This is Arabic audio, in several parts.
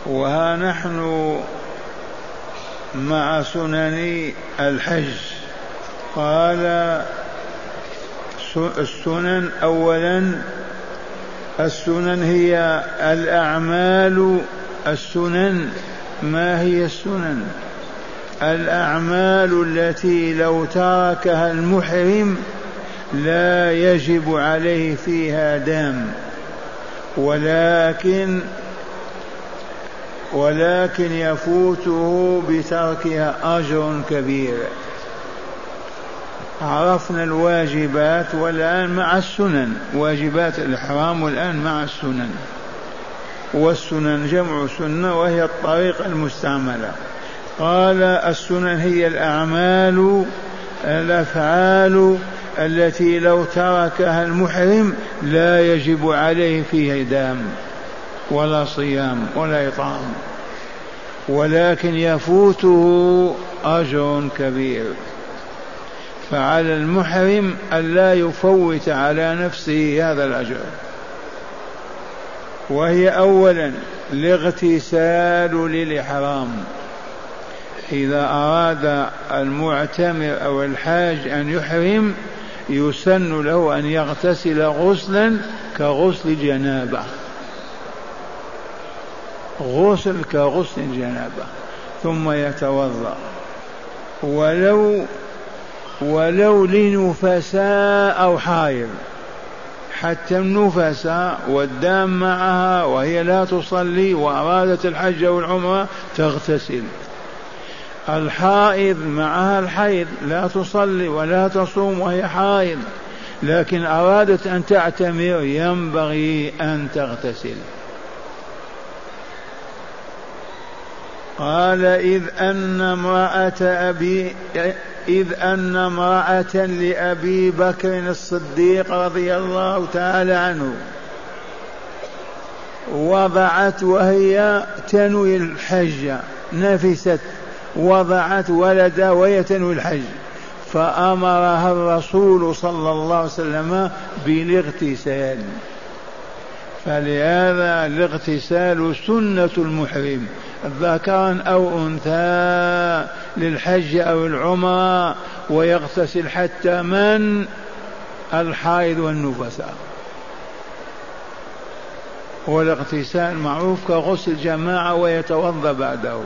وها نحن مع سنن الحج. قال السنن أولا، السنن هي الأعمال. السنن ما هي السنن؟ الأعمال التي لو تركها المحرم لا يجب عليه فيها دم، ولكن يفوته بتركها أجر كبير. عرفنا الواجبات والآن مع السنن، واجبات الإحرام والآن مع السنن. والسنن جمع سنة وهي الطريقة المستعملة. قال السنن هي الأعمال، الأفعال التي لو تركها المحرم لا يجب عليه فيها دم ولا صيام ولا إطعام، ولكن يفوته أجر كبير. فعلى المحرم ألا يفوت على نفسه هذا الأجر. وهي أولا الاغتسال للإحرام. إذا أراد المعتمر أو الحاج أن يحرم يسن له أن يغتسل غسلا كغسل جنابة، غسل كغسل جنابة، ثم يتوضأ. ولو لنفساء أو حائض، حتى النفساء والدام معها وهي لا تصلي وأرادت الحج والعمرة تغتسل. الحائض معها الحيض لا تصلي ولا تصوم وهي حائض، لكن أرادت أن تعتمر ينبغي أن تغتسل. قال إذ أن امرأة لأبي بكر الصديق رضي الله تعالى عنه وضعت وهي تنوي الحج، نفست وضعت ولدا وهي تنوي الحج، فأمرها الرسول صلى الله عليه وسلم بالاغتسال. فلهذا الاغتسال سنة المحرم ذكرا أو أنثى للحج أو العمرة، ويغتسل حتى من الحائض والنفساء. والاغتسال معروف كغسل جماعة ويتوضأ بعده.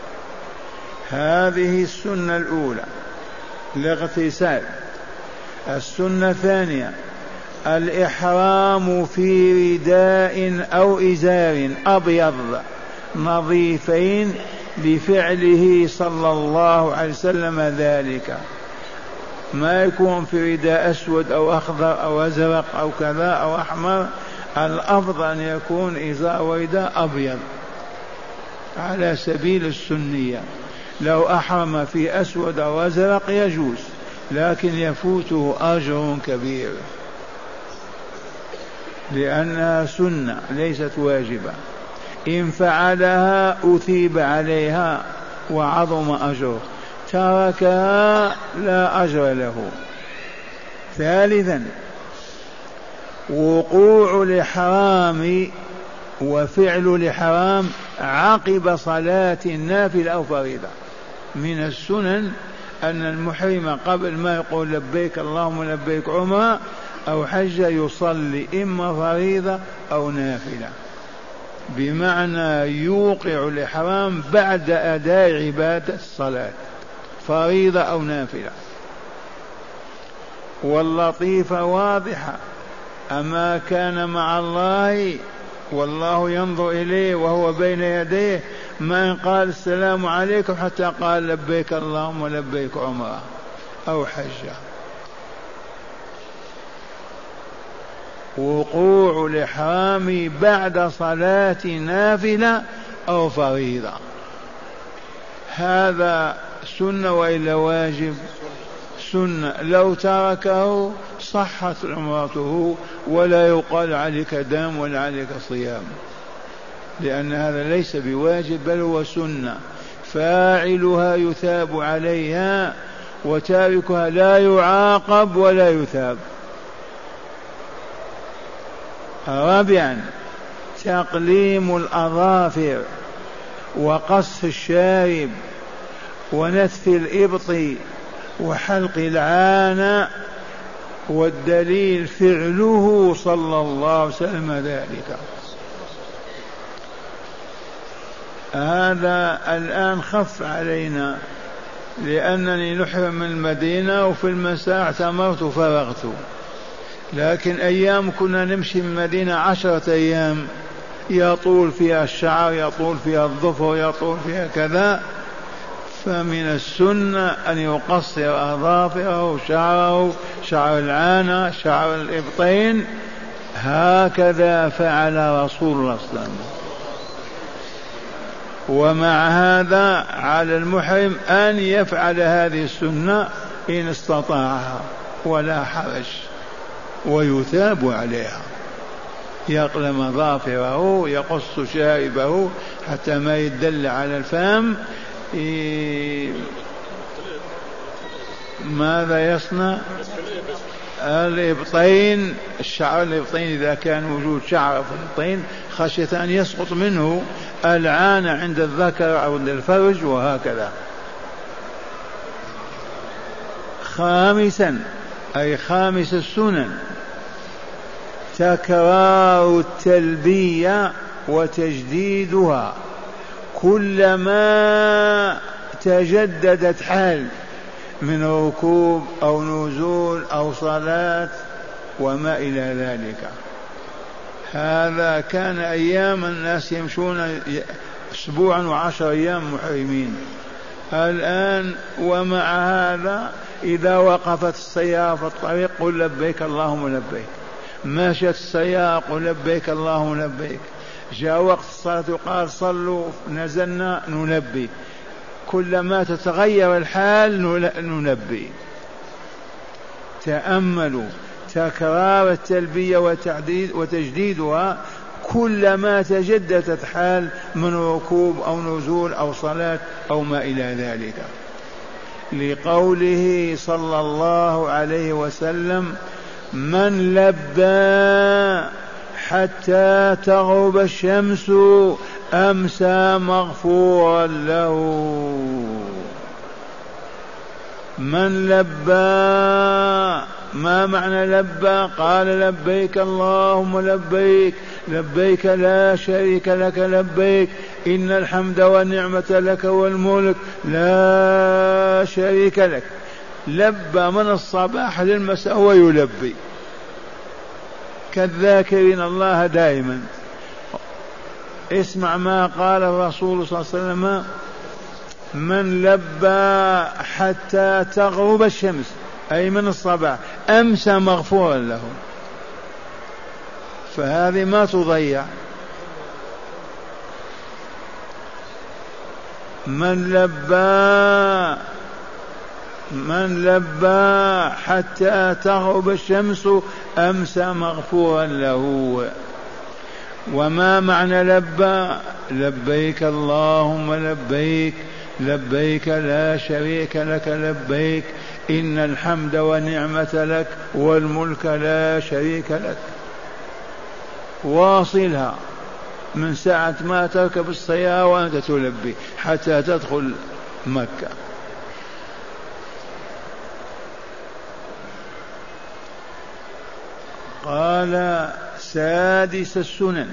هذه السنة الأولى الاغتسال. السنة الثانية الإحرام في رداء أو إزار أبيض نظيفين لفعله صلى الله عليه وسلم ذلك، ما يكون في رداء أسود أو أخضر أو أزرق أو كذا أو أحمر، الأفضل أن يكون إزار ورداء أبيض على سبيل السنية. لو أحرم في أسود أو أزرق يجوز، لكن يفوته أجر كبير لأنها سنة ليست واجبة. إن فعلها أثيب عليها وعظم أجره، تركها لا أجر له. ثالثا وقوع الإحرام وفعل الإحرام عقب صلاة النافلة أو فريضة. من السنن أن المحرم قبل ما يقول لبيك اللهم لبيك عمرة أو حج يصلي إما فريضة أو نافلة، بمعنى يوقع الإحرام بعد أداء عبادة الصلاة فريضة أو نافلة. واللطيفة واضحة، أما كان مع الله والله ينظر إليه وهو بين يديه ما قال السلام عليكم حتى قال لبيك اللهم لبيك عمرة أو حجة. وقوع الإحرام بعد صلاة نافلة أو فريضة هذا سنة وإلا واجب؟ سنة. لو تركه صحت عمرته ولا يقال عليك دم ولا عليك صيام، لأن هذا ليس بواجب بل هو سنة، فاعلها يثاب عليها وتاركها لا يعاقب ولا يثاب. رابعا تقليم الأظافر وقص الشارب ونتف الإبط وحلق العانة، والدليل فعله صلى الله عليه وسلم ذلك. هذا الآن خف علينا لأنني نحرم من المدينة وفي المساء اعتمرت وفرغت، لكن أيام كنا نمشي من المدينة 10 أيام يطول فيها الشعر، يطول فيها الظفر، يطول فيها كذا، فمن السنة أن يقصر أظافره، شعره، شعر العانة، شعر الإبطين، هكذا فعل رسول الله صلى الله عليه وسلم. ومع هذا على المحرم أن يفعل هذه السنة إن استطاعها ولا حرج، ويثاب عليها، يقلم ظافره، يقص شاربه حتى ما يدل على الفم. ماذا يصنع؟ الإبطين، الشعر الإبطين إذا كان وجود شعر في الإبطين خشية أن يسقط منه، العانة عند الذكر أو عند الفرج، وهكذا. خامسا أي خامس السنن تكرار التلبية وتجديدها كلما تجددت حال من ركوب أو نزول أو صلاة وما إلى ذلك. هذا كان أيام الناس يمشون أسبوعا و10 أيام محرمين. الآن ومع هذا إذا وقفت السيارة في الطريق قل لبيك اللهم لبيك، مشت السيارة قل لبيك اللهم لبيك، جاء وقت الصلاة قال صلوا، نزلنا نلبي، كلما تتغير الحال نلبي. تأملوا تكرار التلبية وتجديدها كلما تجددت حال من ركوب أو نزول أو صلاة أو ما إلى ذلك، لقوله صلى الله عليه وسلم من لبى حتى تغرب الشمس أمسى مغفورا له. من لبى، ما معنى لبى؟ قال لبيك اللهم لبيك، لبيك لا شريك لك لبيك، إن الحمد والنعمة لك والملك لا شريك لك. لبى من الصباح للمساء ويلبي، كالذاكرين الله دائما. اسمع ما قال الرسول صلى الله عليه وسلم من لبى حتى تغرب الشمس أي من الصباح أمسى مغفورا له. فهذه ما تضيع. من لبى حتى تغرب الشمس أمسى مغفورا له. وما معنى لبى؟ لبيك اللهم لبيك، لبيك لا شريك لك لبيك، إن الحمد والنعمة لك والملك لا شريك لك. واصلها من ساعة ما تركب السيارة وأنت تلبي حتى تدخل مكة. قال سادس السنن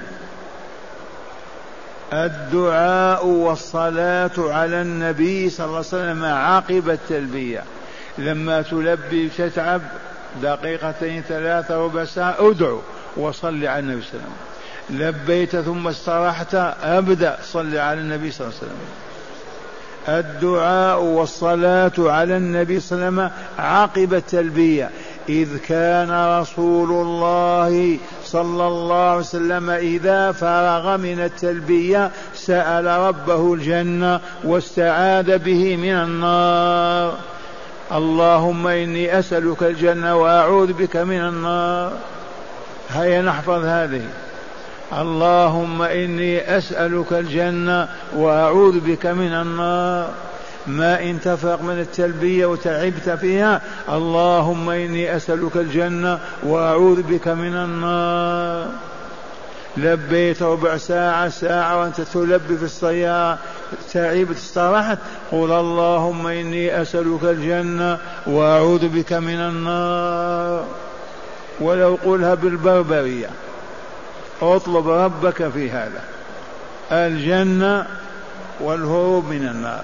الدعاء والصلاة على النبي صلى الله عليه وسلم عقب التلبية. لما تلبي تتعب 2 3 ربع ساعة ادعو وصل على النبي صلى الله عليه وسلم. لبيت ثم استراحت أبدأ صل على النبي صلى الله عليه وسلم. الدعاء والصلاة على النبي صلى الله عليه وسلم عقب التلبية، إذ كان رسول الله صلى الله عليه وسلم إذا فرغ من التلبية سأل ربه الجنة واستعاذ به من النار. اللهم إني أسألك الجنة وأعوذ بك من النار. هيا نحفظ هذه. اللهم إني أسألك الجنة وأعوذ بك من النار. ما إن تفرق من التلبية وتعبت فيها اللهم إني أسألك الجنة وأعوذ بك من النار. لبيت ربع ساعة ساعة وأنت تلبي في السيارة تعبت استراحت، قل اللهم إني أسألك الجنة وأعوذ بك من النار. ولو قلها بالبربرية اطلب ربك في هذا الجنة والهروب من النار.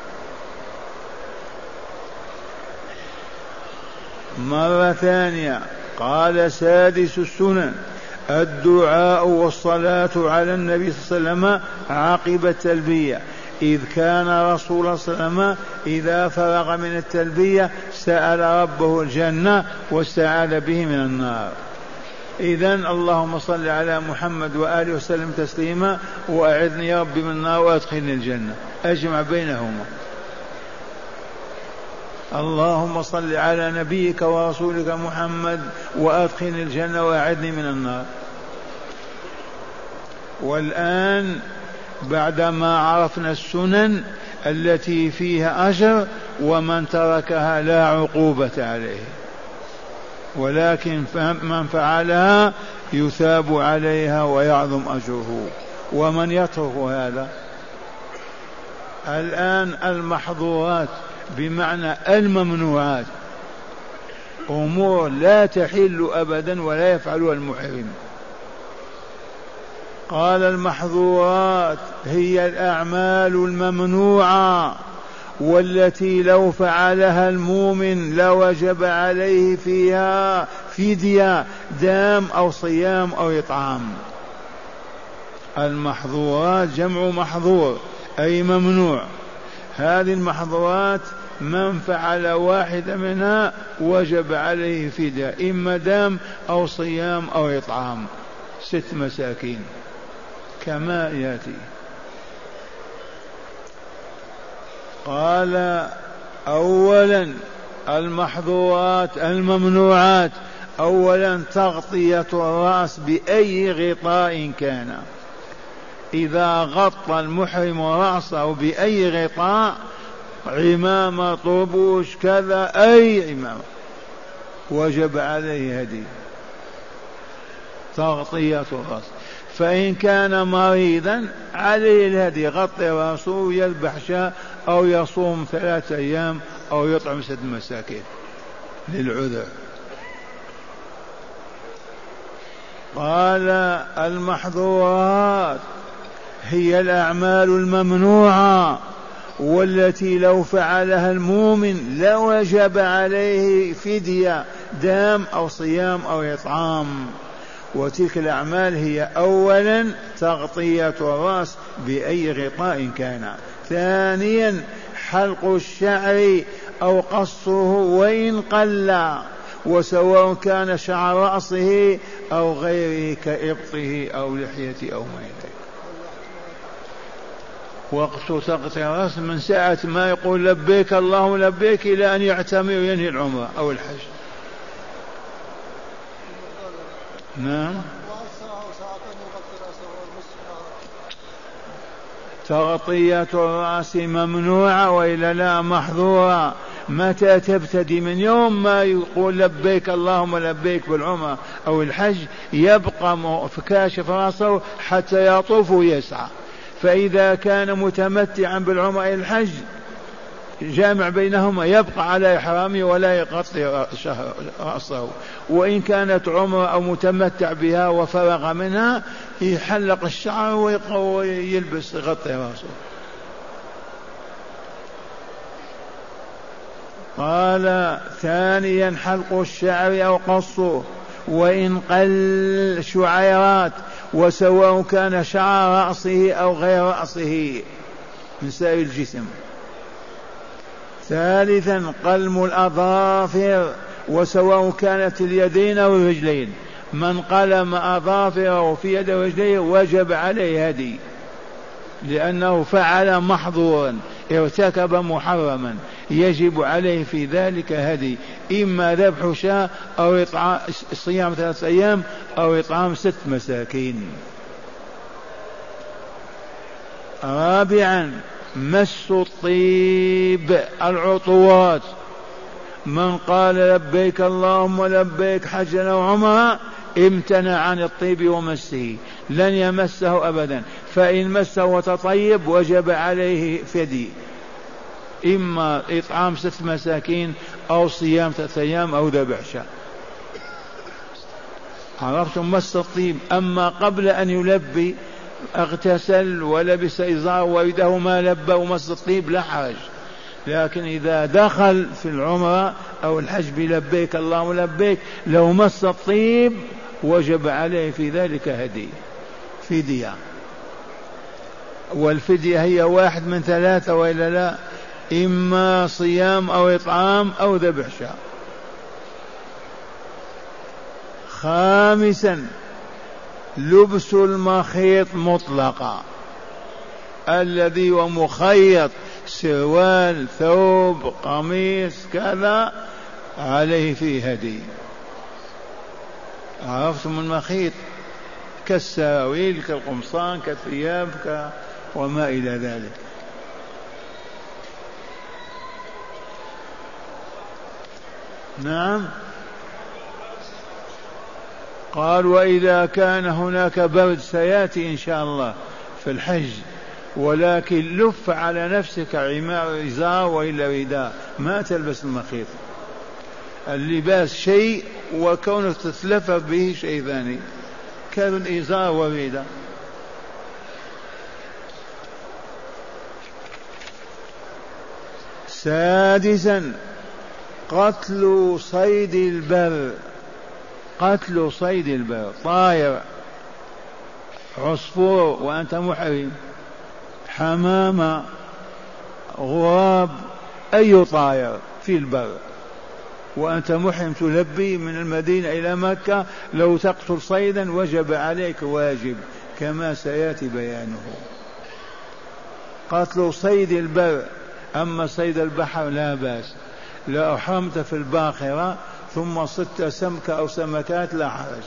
مرة ثانية قال سادس السنن الدعاء والصلاة على النبي صلى الله عليه وسلم عقب التلبية، إذ كان رسول الله صلى الله عليه وسلم إذا فرغ من التلبية سأل ربه الجنة واستعاذ به من النار. إذن اللهم صل على محمد وآله وسلم تسليما وأعذني يا ربي من النار وأدخلني الجنة، أجمع بينهما. اللهم صل على نبيك ورسولك محمد وأدخلني الجنة وأعذني من النار. والآن بعدما عرفنا السنن التي فيها أجر ومن تركها لا عقوبة عليه، ولكن من فعلها يثاب عليها ويعظم أجره، ومن يترك هذا. الآن المحظورات بمعنى الممنوعات، أمور لا تحل أبدا ولا يفعلها المحرم. قال المحظورات هي الأعمال الممنوعة والتي لو فعلها المؤمن لوجب عليه فيها فدية دام أو صيام أو إطعام. المحظورات جمع محظور أي ممنوع. هذه المحظورات من فعل واحدة منها وجب عليه فدية إما دام أو صيام أو إطعام 6 مساكين كما يأتي. قال أولا المحظورات الممنوعات، أولا تغطية الرأس بأي غطاء كان، إذا غطى المحرم رأسه بأي غطاء عمامة طربوش كذا أي عمامة وجب عليه هدي تغطية الرأس. فإن كان مريضا عليه الهدي غطي رأسه يذبح شاة أو يصوم 3 أيام أو يطعم 6 مساكين للعذر. قال المحظورات هي الأعمال الممنوعة والتي لو فعلها المؤمن لوجب عليه فدية دام أو صيام أو إطعام. وتلك الأعمال هي أولا تغطية الرأس بأي غطاء كان، ثانيا حلق الشعر أو قصه وإن قل، وسواء كان شعر رأسه أو غيره كإبطه أو لحيته أو ما إليه. وقت تغطية الرأس من ساعة ما يقول لبيك اللهم لبيك إلى أن يعتمر وينهي العمرة أو الحج. نعم. تغطية الرأس ممنوعة وإلا لا محظورة. متى تبتدي؟ من يوم ما يقول لبيك اللهم لبيك بالعمرة أو الحج يبقى كاشف رأسه حتى يطوف ويسعى. فإذا كان متمتعا بالعمرة أو الحج جامع بينهما يبقى على إحرامه ولا يغطي رأسه. وإن كانت عمرة أو متمتع بها وفرغ منها يحلق الشعر ويلبس يغطي رأسه. قال ثانيا حلق الشعر أو قصه وإن قل شعيرات، وسواء كان شعر رأسه أو غير رأسه من سائر الجسم. ثالثا قلم الأظافر، وسواء كانت اليدين أو الرجلين، من قلم أظافره في يده ورجليه وجب عليه هدي، لأنه فعل محظورا ارتكب محرما، يجب عليه في ذلك هدي، إما ذبح شاة أو صيام 3 أيام أو إطعام 6 مساكين. رابعا مس الطيب العطوات، من قال لبيك اللهم لبيك حجا أو عمرة امتنع عن الطيب ومسه، لن يمسه أبدا، فإن مسه وتطيب وجب عليه فدي، إما إطعام 6 مساكين أو صيام 3 أيام أو ذبح شاة. عرفتم مس الطيب. أما قبل أن يلبي اغتسل ولبس إزار ويده ما لبى ومس الطيب لا حرج، لكن إذا دخل في العمرة أو الحج بلبيك اللهم لبيك لو مس الطيب وجب عليه في ذلك هدي فدية، والفدية هي 1 من 3 وإلا لا، إما صيام أو إطعام أو ذبح شاة. خامسا لبس المخيط مطلقا، الذي هو مخيط سروال ثوب قميص كذا عليه فيه هدي. عرفتم المخيط؟ كالسراويل كالقمصان كالثياب وما إلى ذلك. نعم. قال وإذا كان هناك برد سيأتي إن شاء الله في الحج، ولكن لف على نفسك عمار إزار وإلا رداء، ما تلبس المخيط. اللباس شيء وكونه تتلف به شيء ثاني، كالإزار والرداء. سادسا قتل صيد البر. قتل صيد البر، طائر عصفور وأنت محرم، حمامة غراب أي طائر في البر وأنت محرم تلبي من المدينة إلى مكة، لو تقتل صيدا وجب عليك واجب كما سيأتي بيانه. قتل صيد البر. أما صيد البحر لا بأس، لا أحرمت في الباخرة ثم صدت سمكة أو سمكات لا حرج،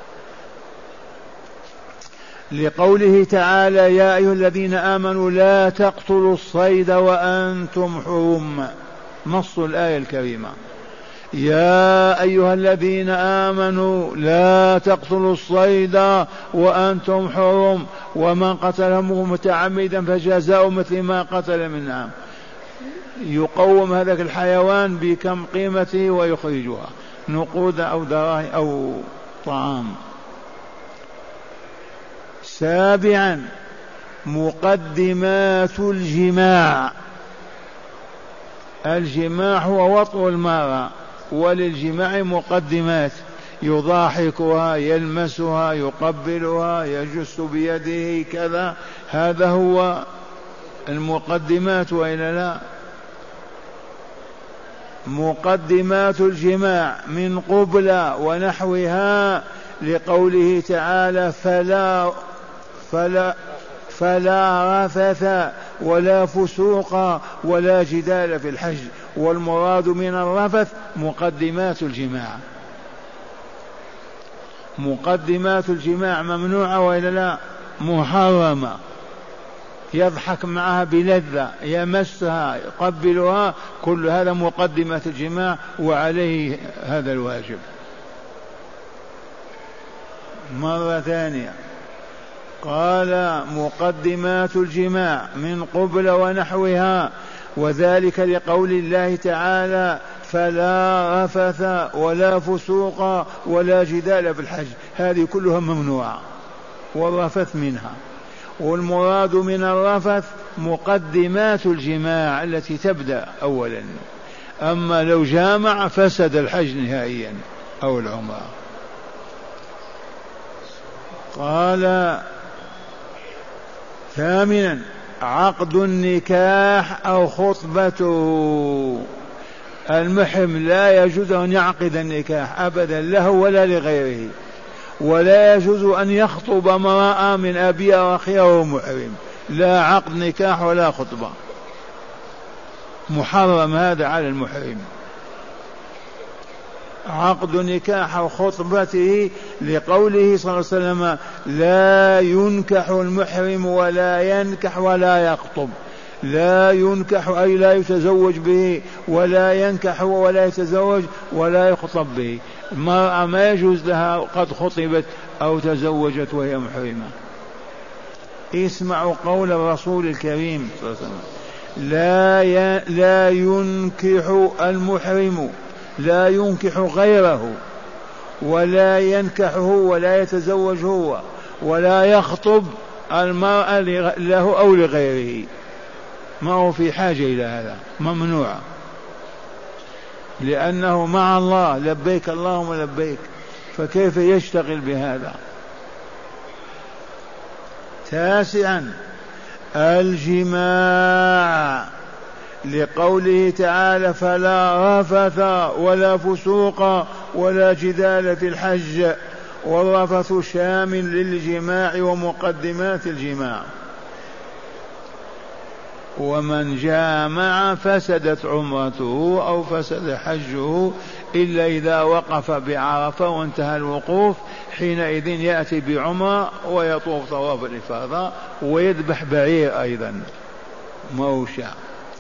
لقوله تعالى يا أيها الذين آمنوا لا تقتلوا الصيد وأنتم حرم، نص الآية الكريمة. يا أيها الذين آمنوا لا تقتلوا الصيد وأنتم حرم، ومن قتله متعمدا فجزاء مثل ما قتل من نعم. يقوم هذاك الحيوان بكم قيمته ويخرجها نقود أو دراهم أو طعام. سابعا مقدمات الجماع. الجماع هو وطء المرأة، وللجماع مقدمات، يضاحكها يلمسها يقبلها يجس بيده كذا، هذا هو المقدمات وإلا لا. مقدمات الجماع من قبلة ونحوها، لقوله تعالى فلا رفث ولا فسوق ولا جدال في الحج، والمراد من الرفث مقدمات الجماع. مقدمات الجماع ممنوعة وإلا لا؟ محرمة. يضحك معها بلذة، يمسها يقبلها، كل هذا مقدمة الجماع وعليه هذا الواجب. مرة ثانية قال مقدمات الجماع من قبل ونحوها، وذلك لقول الله تعالى فلا رفث ولا فسوق ولا جدال في الحج، هذه كلها ممنوعة والرفث منها. والمراد من الرفث مقدمات الجماع التي تبدأ أولا، أما لو جامع فسد الحج نهائيا أو العمرة. قال ثامنا عقد النكاح أو خطبته. المحرم لا يجوز أن يعقد النكاح أبدا له ولا لغيره، ولا يجوز أن يخطب امرأة من أبيها وأخيها وهو محرم، لا عقد نكاح ولا خطبة، محرم هذا على المحرم. عقد نكاح أو خطبته لقوله صلى الله عليه وسلم لا ينكح المحرم ولا ينكح ولا يخطب. لا ينكح أي لا يتزوج به، ولا ينكح ولا يتزوج ولا يخطب به. المرأة ما يجوز لها قد خطبت أو تزوجت وهي محرمة. اسمعوا قول الرسول الكريم صلى الله عليه وسلم: لا ينكح المحرم، لا ينكح غيره، ولا ينكحه ولا يتزوج هو، ولا يخطب المرأة له أو لغيره، ما هو في حاجة إلى هذا، ممنوع، لأنه مع الله، لبيك اللهم لبيك، فكيف يشتغل بهذا؟ 9 الجماع، لقوله تعالى: فلا رفث ولا فسوق ولا جدال في الحج. والرفث شامل للجماع ومقدمات الجماع. ومن جامع فسدت عمرته أو فسد حجه، إلا إذا وقف بعرفة وانتهى الوقوف، حينئذ يأتي بعمرة ويطوف طواف الإفاضة ويذبح بعير أيضا موشى.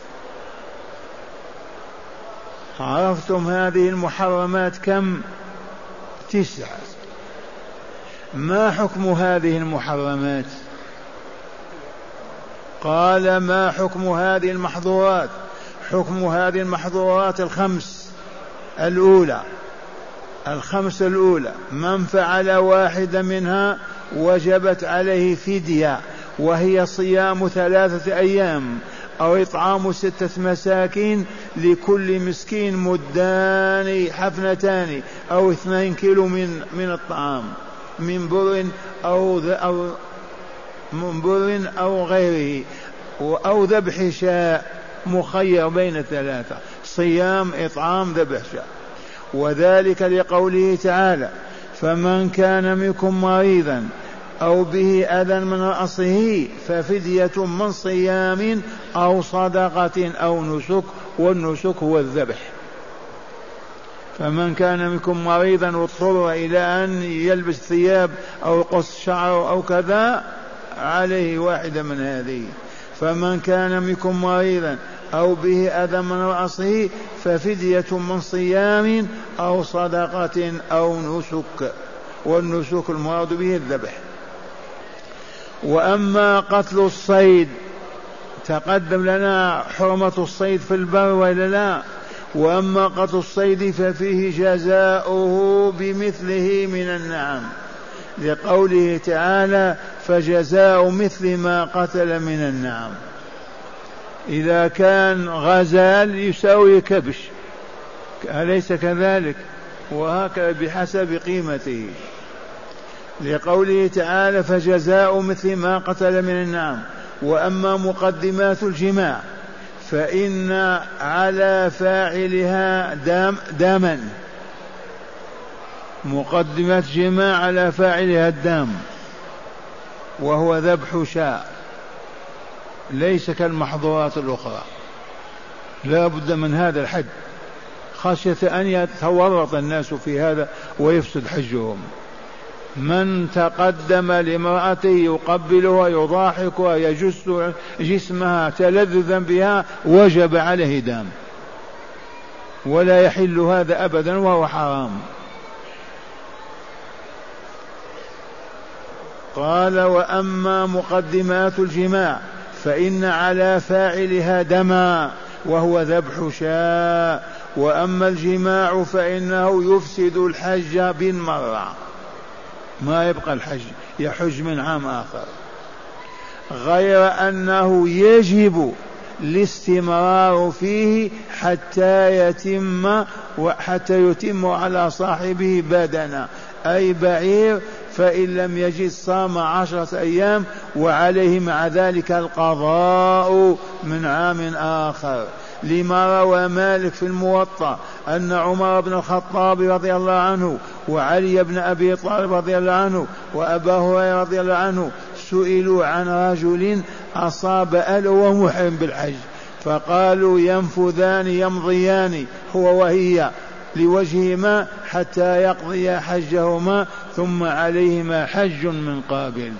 عرفتم هذه المحرمات كم؟ 9. ما حكم هذه المحرمات؟ قال: ما حكم هذه المحظورات؟ حكم هذه المحظورات الخمس الأولى: من فعل واحدة منها وجبت عليه فدية، وهي صيام 3 أيام أو إطعام 6 مساكين، لكل مسكين مدان حفنتان أو 2 كيلو من الطعام، من بر أو غيره، أو ذبح شاء، مخير بين 3: صيام، إطعام، ذبح شاء. وذلك لقوله تعالى: فمن كان منكم مريضا أو به أذى من رأسه ففدية من صيام أو صدقة أو نسك، والنسك هو الذبح. فمن كان منكم مريضا واضطر إلى أن يلبس ثياب أو يقص شعره أو كذا، عليه واحدة من هذه. فمن كان منكم مريضا أو به أذى من رأسه ففدية من صيام أو صدقة أو نسك، والنسك المراد به الذبح. وأما قتل الصيد، تقدم لنا حرمة الصيد في البر ولا لا؟ وأما قتل الصيد ففيه جزاؤه بمثله من النعم، لقوله تعالى: فجزاء مثل ما قتل من النعم. إذا كان غزال يساوي كبش، أليس كذلك؟ وهكذا بحسب قيمته، لقوله تعالى: فجزاء مثل ما قتل من النعم. وأما مقدمات الجماع فإن على فاعلها دما، مقدمات جماع على فاعلها الدم، وهو ذبح شاء، ليس كالمحظورات الأخرى، لا بد من هذا الحد، خشية أن يتورط الناس في هذا ويفسد حجهم. من تقدم لامرأته يقبلها يضاحكها يجس جسمها تلذذا بها وجب عليه دم، ولا يحل هذا أبدا وهو حرام. قال: وأما مقدمات الجماع فإن على فاعلها دما، وهو ذبح شاء. وأما الجماع فإنه يفسد الحج بالمرة، ما يبقى الحج، يحج من عام آخر، غير أنه يجب الاستمرار فيه حتى يتم على صاحبه بدنا، أي بعير، فإن لم يجد صام 10 أيام، وعليه مع ذلك القضاء من عام آخر. لما روى مالك في الموطأ أن عمر بن الخطاب رضي الله عنه وعلي بن أبي طالب رضي الله عنه وأبا هريرة رضي الله عنه سئلوا عن رجل أصاب أهله ومحرم بالحج، فقالوا: ينفذان يمضيان هو وهي لوجههما حتى يقضي حجهما، ثم عليهما حج من قابل.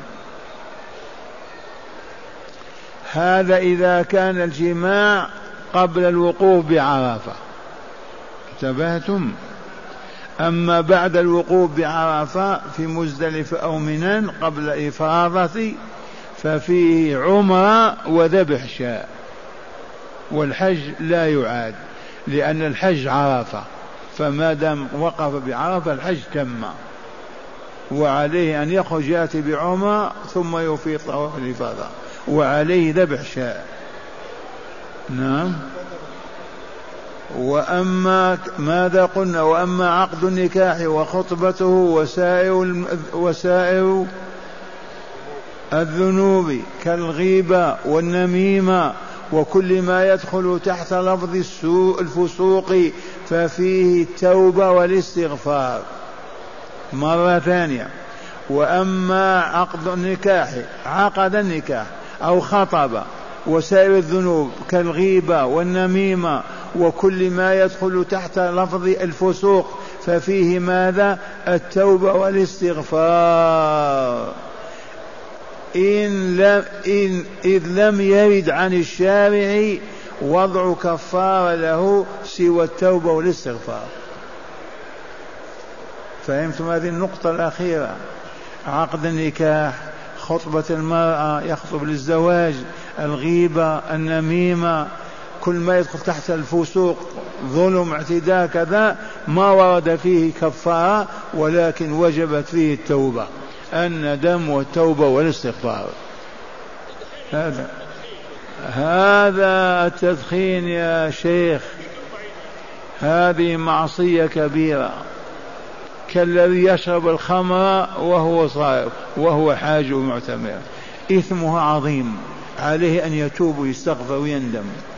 هذا إذا كان الجماع قبل الوقوف بعرفة. انتبهتم؟ أما بعد الوقوف بعرفة في مزدلفة أو منى قبل إفاضة ففيه عمرة وذبح شاء، والحج لا يعاد لأن الحج عرفة، فما دام وقف بعرفة الحج تم، وعليه أن يخرج يأتي بعمرة ثم يفيض طواف الإفاضة، وعليه ذبح شاء. نعم. وأما ماذا قلنا؟ وأما عقد النكاح وخطبته وسائر الذنوب كالغيبة والنميمة وكل ما يدخل تحت لفظ الفسوق ففيه التوبة والاستغفار. مرة ثانية، وأما عقد النكاح، عقد النكاح أو خطب، وسائر الذنوب كالغيبة والنميمة وكل ما يدخل تحت لفظ الفسوق ففيه ماذا؟ التوبة والاستغفار. إذ لم يرد عن الشارع وضع كفار له سوى التوبة والاستغفار. فهمتم هذه النقطة الأخيرة؟ عقد النكاح، خطبة المرأة يخطب للزواج، الغيبة، النميمة، كل ما يدخل تحت الفسوق، ظلم، اعتداء، كذا ما ورد فيه كفارة ولكن وجبت فيه التوبة، الندم والتوبة والاستغفار. هذا التدخين يا شيخ هذه معصية كبيرة، كالذي يشرب الخمر وهو صائم وهو حاج معتمر، إثمها عظيم، عليه أن يتوب ويستغفر ويندم.